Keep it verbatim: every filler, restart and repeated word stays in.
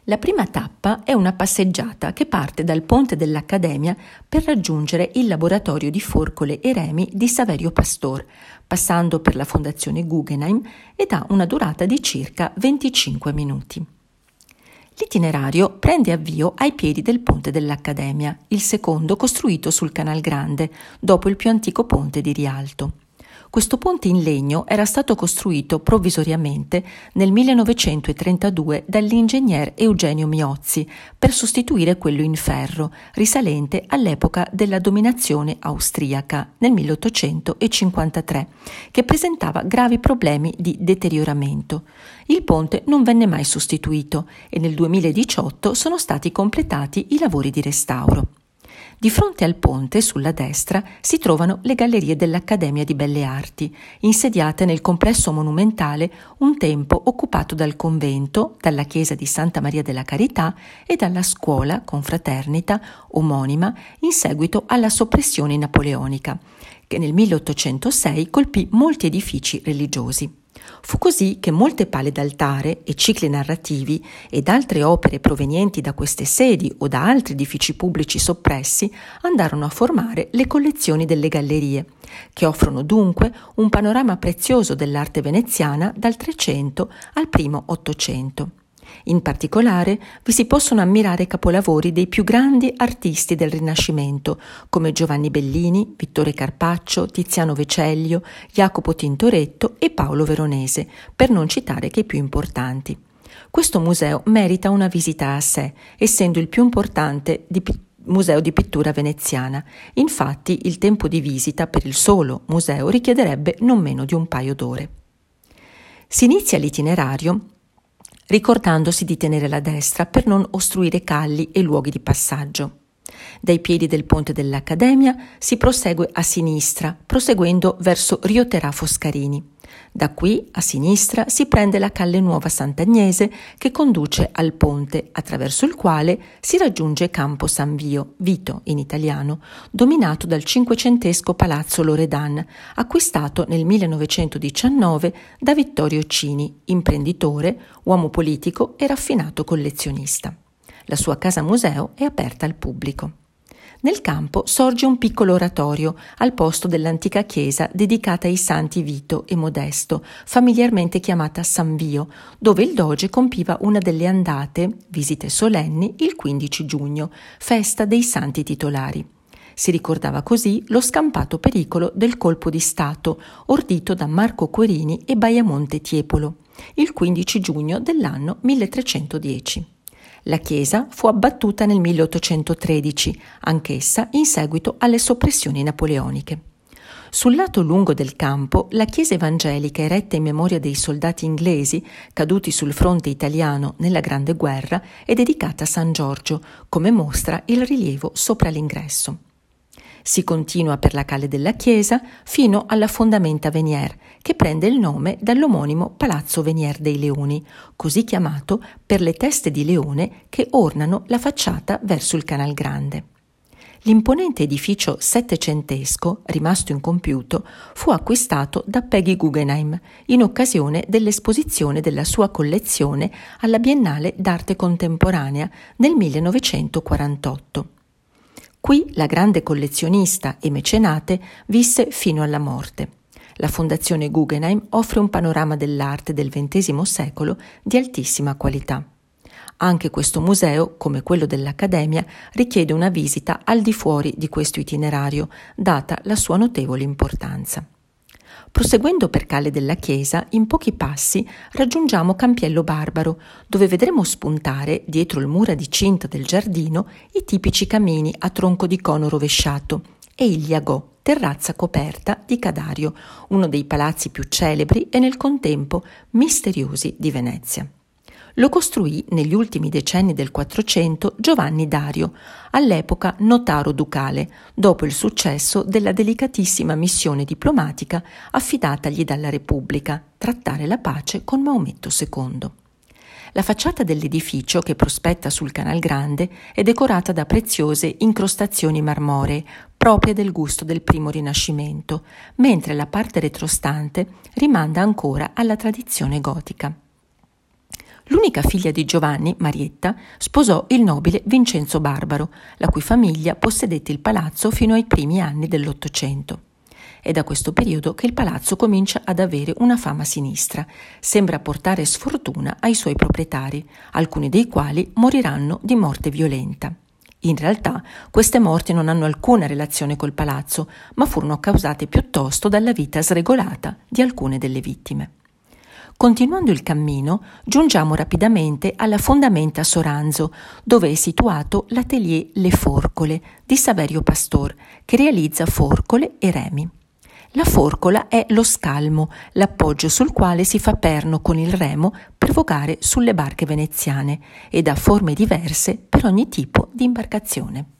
La prima tappa è una passeggiata che parte dal ponte dell'Accademia per raggiungere il laboratorio di forcole e remi di Saverio Pastor, passando per la Fondazione Guggenheim, ed ha una durata di circa venticinque minuti. L'itinerario prende avvio ai piedi del ponte dell'Accademia, il secondo costruito sul Canal Grande, dopo il più antico ponte di Rialto. Questo ponte in legno era stato costruito provvisoriamente nel millenovecentotrentadue dall'ingegner Eugenio Miozzi per sostituire quello in ferro, risalente all'epoca della dominazione austriaca nel milleottocentocinquantatré, che presentava gravi problemi di deterioramento. Il ponte non venne mai sostituito e nel duemiladiciotto sono stati completati i lavori di restauro. Di fronte al ponte, sulla destra, si trovano le gallerie dell'Accademia di Belle Arti, insediate nel complesso monumentale un tempo occupato dal convento, dalla chiesa di Santa Maria della Carità e dalla scuola confraternita omonima in seguito alla soppressione napoleonica, che nel milleottocentosei colpì molti edifici religiosi. Fu così che molte pale d'altare e cicli narrativi ed altre opere provenienti da queste sedi o da altri edifici pubblici soppressi andarono a formare le collezioni delle gallerie, che offrono dunque un panorama prezioso dell'arte veneziana dal Trecento al primo Ottocento. In particolare vi si possono ammirare capolavori dei più grandi artisti del Rinascimento, come Giovanni Bellini, Vittore Carpaccio, Tiziano Vecellio, Jacopo Tintoretto e Paolo Veronese, per non citare che i più importanti. Questo museo merita una visita a sé, essendo il più importante di museo di pittura veneziana. Infatti, il tempo di visita per il solo museo richiederebbe non meno di un paio d'ore. Si inizia l'itinerario ricordandosi di tenere la destra per non ostruire calli e luoghi di passaggio. Dai piedi del ponte dell'Accademia si prosegue a sinistra, proseguendo verso Rio Terà Foscarini. Da qui, a sinistra, si prende la Calle Nuova Sant'Agnese che conduce al ponte, attraverso il quale si raggiunge Campo San Vio, Vito in italiano, dominato dal cinquecentesco Palazzo Loredan, acquistato nel millenovecentodiciannove da Vittorio Cini, imprenditore, uomo politico e raffinato collezionista. La sua casa museo è aperta al pubblico. Nel campo sorge un piccolo oratorio al posto dell'antica chiesa dedicata ai santi Vito e Modesto, familiarmente chiamata San Vio, dove il doge compiva una delle andate, visite solenni, il quindici giugno, festa dei santi titolari. Si ricordava così lo scampato pericolo del colpo di Stato ordito da Marco Querini e Baiamonte Tiepolo, il quindici giugno dell'anno milletrecentodieci. La chiesa fu abbattuta nel milleottocentotredici, anch'essa in seguito alle soppressioni napoleoniche. Sul lato lungo del campo, la chiesa evangelica eretta in memoria dei soldati inglesi caduti sul fronte italiano nella Grande Guerra è dedicata a San Giorgio, come mostra il rilievo sopra l'ingresso. Si continua per la calle della chiesa fino alla fondamenta Venier, che prende il nome dall'omonimo Palazzo Venier dei Leoni, così chiamato per le teste di leone che ornano la facciata verso il Canal Grande. L'imponente edificio settecentesco, rimasto incompiuto, fu acquistato da Peggy Guggenheim in occasione dell'esposizione della sua collezione alla Biennale d'Arte Contemporanea nel millenovecentoquarantotto. Qui la grande collezionista e mecenate visse fino alla morte. La Fondazione Guggenheim offre un panorama dell'arte del ventesimo secolo di altissima qualità. Anche questo museo, come quello dell'Accademia, richiede una visita al di fuori di questo itinerario, data la sua notevole importanza. Proseguendo per Calle della Chiesa, in pochi passi raggiungiamo Campiello Barbaro, dove vedremo spuntare, dietro il mura di cinta del giardino, i tipici camini a tronco di cono rovesciato e il Iagò, terrazza coperta di Cadario, uno dei palazzi più celebri e nel contempo misteriosi di Venezia. Lo costruì negli ultimi decenni del Quattrocento Giovanni Dario, all'epoca notaro ducale, dopo il successo della delicatissima missione diplomatica affidatagli dalla Repubblica, trattare la pace con Maometto secondo. La facciata dell'edificio, che prospetta sul Canal Grande, è decorata da preziose incrostazioni marmoree, proprie del gusto del primo Rinascimento, mentre la parte retrostante rimanda ancora alla tradizione gotica. L'unica figlia di Giovanni, Marietta, sposò il nobile Vincenzo Barbaro, la cui famiglia possedette il palazzo fino ai primi anni dell'Ottocento. È da questo periodo che il palazzo comincia ad avere una fama sinistra, sembra portare sfortuna ai suoi proprietari, alcuni dei quali moriranno di morte violenta. In realtà queste morti non hanno alcuna relazione col palazzo, ma furono causate piuttosto dalla vita sregolata di alcune delle vittime. Continuando il cammino, giungiamo rapidamente alla fondamenta Soranzo, dove è situato l'atelier Le Forcole di Saverio Pastor, che realizza forcole e remi. La forcola è lo scalmo, l'appoggio sul quale si fa perno con il remo per vogare sulle barche veneziane ed ha forme diverse per ogni tipo di imbarcazione.